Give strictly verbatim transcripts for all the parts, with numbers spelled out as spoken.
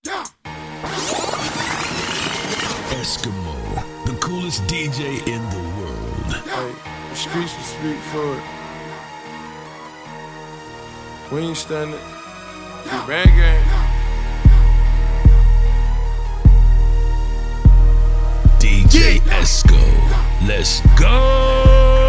Eskimo, the coolest D J in the world. Hey, the streets will speak for it. We ain't standing. We bang gang. D J Esco, let's go.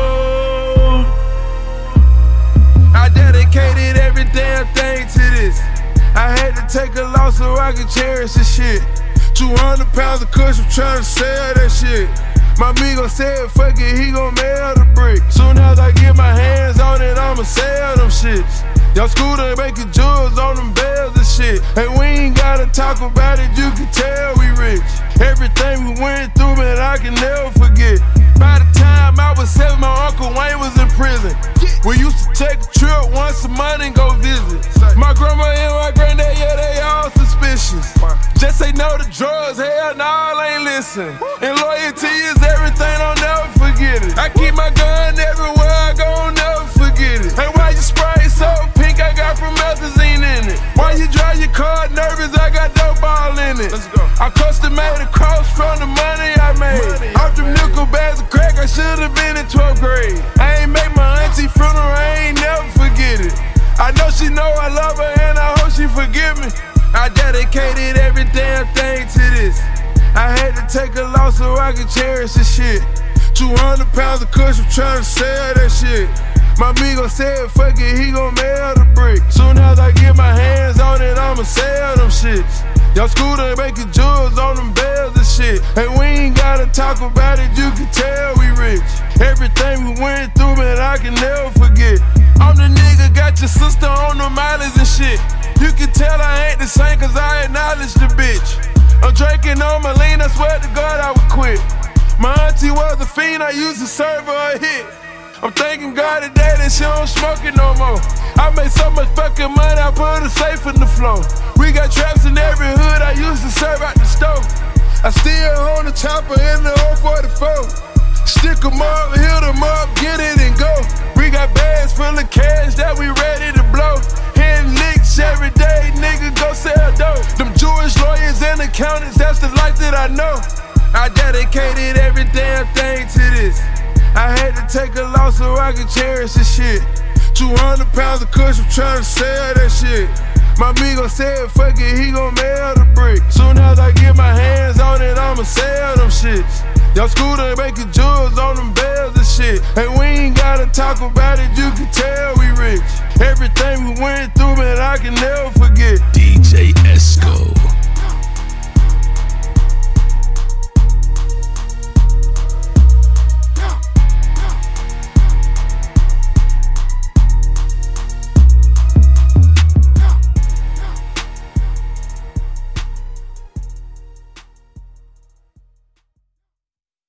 I dedicated every damn thing to this. I had to take a loss so I could cherish this shit. two hundred pounds of cushion trying to sell that shit. My amigo said, fuck it, he gon' mail the brick. Soon as I get my hands on it, I'ma sell them shits. Y'all scooter making jewels on them bells and shit. Hey, we ain't gotta talk about it, you can tell we rich. Everything we went through, man, I can never forget. By the time I was seven, my Uncle Wayne was in prison. We used to take a trip once a month and go visit. My grandma and my granddad, yeah, they all suspicious. Just say no to drugs, hell no, I ain't listen. And loyalty is everything, I'll never forget it. I keep my gun everywhere I go, I'll never forget it. Hey, why you spray so pink? I got promethazine in it. Why you drive your car nervous? I got dope ball in it. Let's go. I custom made a cross from the money I made. Off them nickel bags of crack, I should've been in twelfth grade. I ain't make my auntie funeral, I ain't never forget it. I know she know I love her and I hope she forgive me. I dedicated every damn thing to this. I had to take a loss so I could cherish this shit. two hundred pounds of cushion trying to sell that shit. My amigo said, fuck it, he gon' mail the brick. Soon as I get my hands on it, I'ma sell them shits. Y'all scooter making jewels on them bells and shit. Hey, we ain't gotta talk about it, you can tell we rich. Everything we went through, man, I can never forget. I'm the nigga, got your sister on the mileage and shit. You can tell I ain't the same cause I acknowledge the bitch. I'm drinking on my lean, I swear to God I would quit. My auntie was a fiend, I used to serve her a hit. I'm thanking God today that she don't smoke it no more. I made so much fucking money, I put a safe in the floor. We got traps in every hood, I used to serve out the stove. I still own the chopper in the old forty-four. Stick 'em up, hit 'em up, get it and go. We got bags full of cash that we ready to blow. Hitting licks every day, nigga go sell dope. Them Jewish lawyers and accountants, that's the life that I know. I dedicated every damn thing to this. I had to take a loss so I could cherish this shit. two hundred pounds of cushion trying to sell that shit. My amigo said, fuck it, he gon' mail the brick. Soon as I get my hands on it, I'ma sell them shits. Y'all scooter making jewels on them bells and shit. Hey, we ain't gotta talk about it, you can tell we rich. Everything we